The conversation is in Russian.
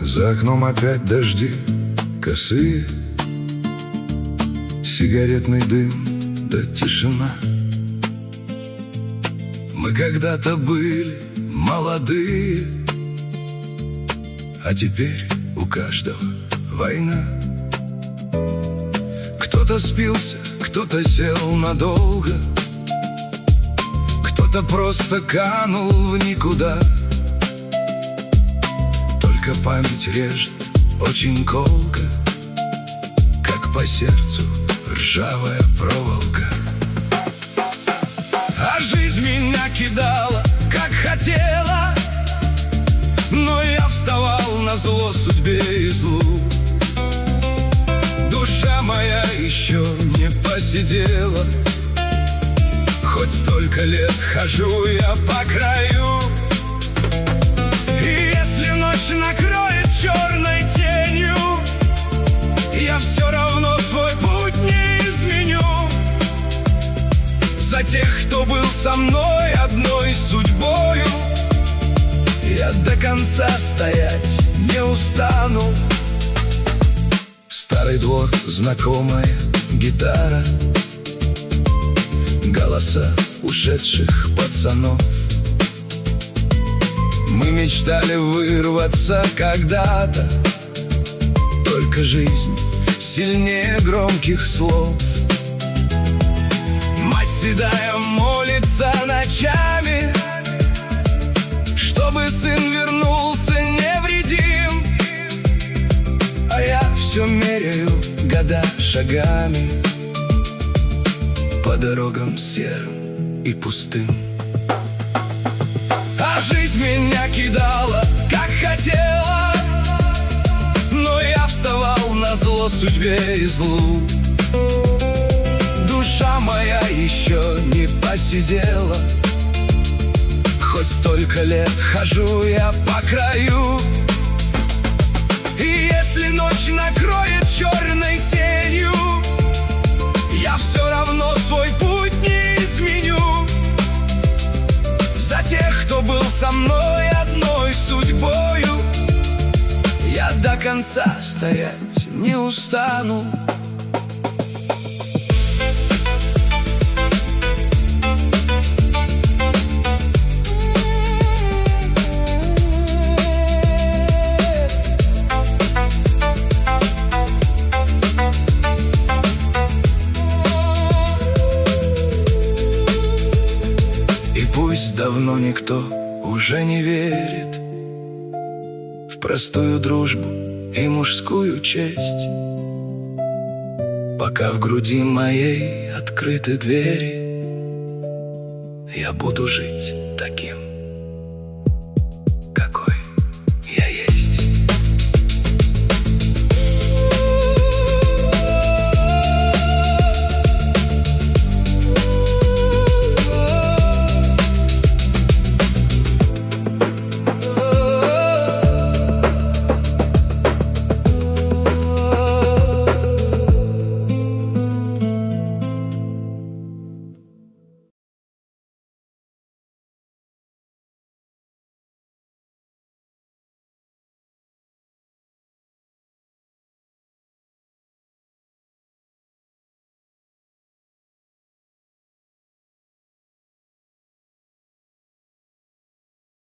За окном опять дожди косые, сигаретный дым да тишина. Мы когда-то были молодые, а теперь у каждого война. Кто-то спился, кто-то сел надолго, кто-то просто канул в никуда. Только память режет очень колко, как по сердцу ржавая проволока. А жизнь меня кидала, как хотела, но я вставал назло судьбе и злу. Душа моя еще не посидела, хоть столько лет хожу я по краю. И если ночь накроет черной тенью, я все равно свой путь не изменю. За тех, кто был со мной одной судьбою, я до конца стоять не устану. Старый двор, знакомая гитара, голоса ушедших пацанов. Мы мечтали вырваться когда-то, только жизнь сильнее громких слов. Мать седая молится ночами, чтобы сын вернулся невредим. А я все меряю года шагами по дорогам серым и пустым. А жизнь меня кидала, как хотела, но я вставал назло судьбе и злу. Душа моя еще не посидела, хоть столько лет хожу я по краю. И если ночь накроет черной тенью, я все равно свой путь не изменю. За тех, кто был со мной одной судьбою, я до конца стоять не устану. Пусть давно никто уже не верит в простую дружбу и мужскую честь, пока в груди моей открыты двери, я буду жить таким.